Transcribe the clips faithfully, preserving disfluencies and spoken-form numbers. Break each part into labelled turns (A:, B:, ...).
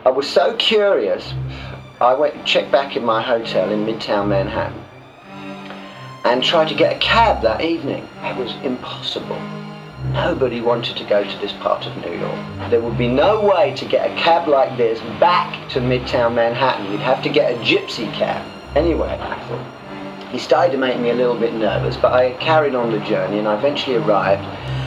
A: I was so curious, I went checked back in my hotel in Midtown Manhattan and tried to get a cab that evening. It was impossible. Nobody wanted to go to this part of New York. There would be no way to get a cab like this back to Midtown Manhattan. You'd have to get a gypsy cab. Anyway, I thought, he started to make me a little bit nervous, but I carried on the journey and I eventually arrived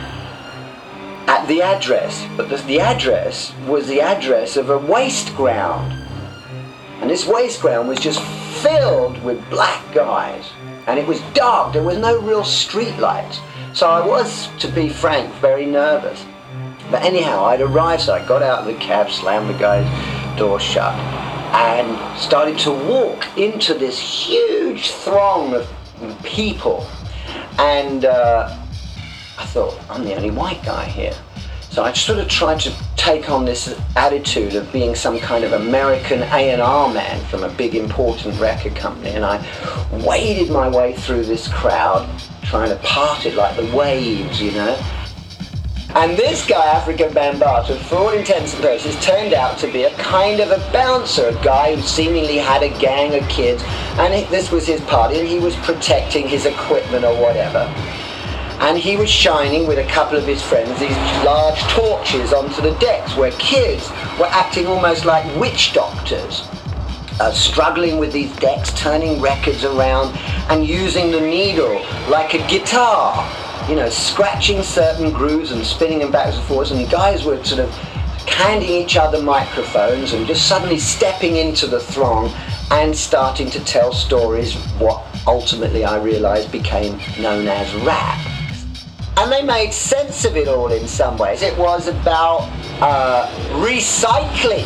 A: at the address. But the, the address was the address of a waste ground. And this waste ground was just filled with black guys. And it was dark, there was no real street lights. So I was, to be frank, very nervous. But anyhow, I'd arrived, so I got out of the cab, slammed the guy's door shut, and started to walk into this huge throng of people. And uh, I thought, I'm the only white guy here. So I sort of tried to take on this attitude of being some kind of American A and R man from a big important record company, and I waded my way through this crowd, trying to part it like the waves, you know. And this guy, Afrika Bambaataa, for all intents and purposes, turned out to be a kind of a bouncer, a guy who seemingly had a gang of kids, and it, this was his party, and he was protecting his equipment or whatever. And he was shining with a couple of his friends these large torches onto the decks where kids were acting almost like witch doctors, uh, struggling with these decks, turning records around and using the needle like a guitar, you know, scratching certain grooves and spinning them backwards and forwards, and guys were sort of handing each other microphones and just suddenly stepping into the throng and starting to tell stories, what ultimately I realized became known as rap. And they made sense of it all in some ways. It was about uh, recycling.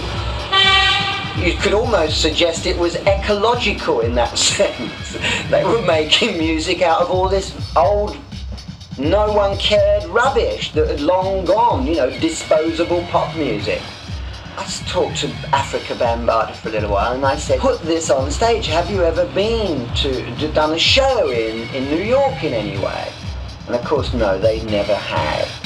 A: You could almost suggest it was ecological in that sense. They were making music out of all this old, no one cared rubbish that had long gone, you know, disposable pop music. I talked to Afrika Bambaataa for a little while and I said, put this on stage. Have you ever been to, to done a show in, in New York in any way? And of course, no, they never had.